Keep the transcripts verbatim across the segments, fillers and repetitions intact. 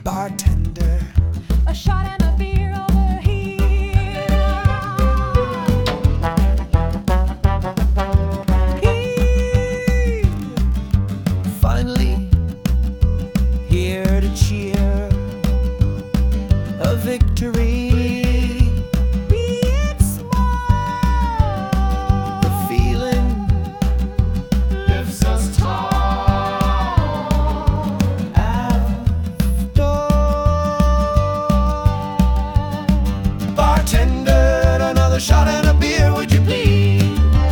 Bartender, a shot and a beer over here. Here, finally here to cheer a victory. Be it small, The feeling lifts us tall. Bartender, another shot and a beer, would you please?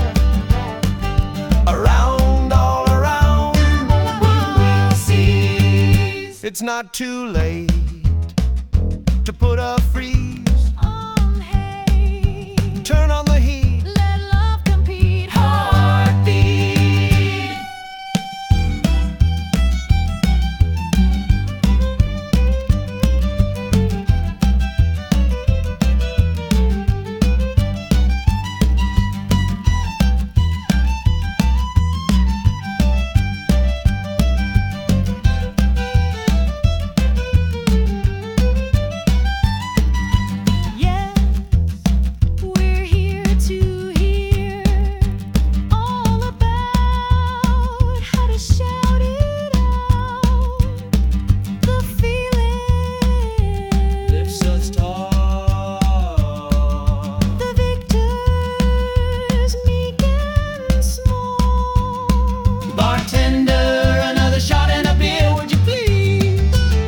Around, all around, we'll see. It's not too late to put a freeze. On hay, Turn on the heat. let love compete. Heartbeat. Yes, we're here to hear all about how to shout it out. The feeling Lifts us tall. the victors, meek and small. Bartender, another shot and a beer, would you please?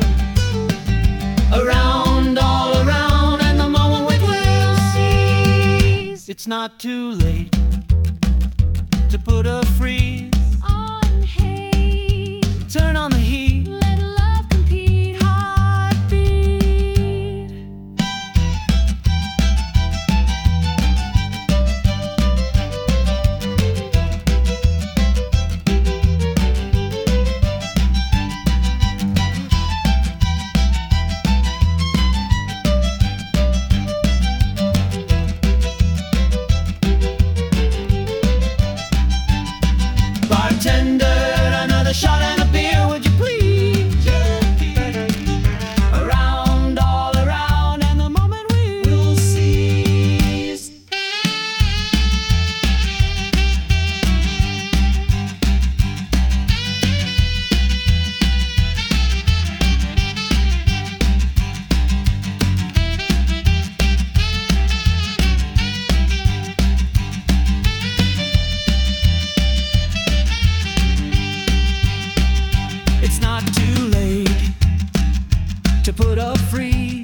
Around, all around, and the moment we will seize. It's not too late to put a freeze. On hay, Turn on the heat. let love compete. Heartbeat. Bartender, another shot and a beer, would you please? Around, all around, and the moment we will seize. It's not too late to put a freeze.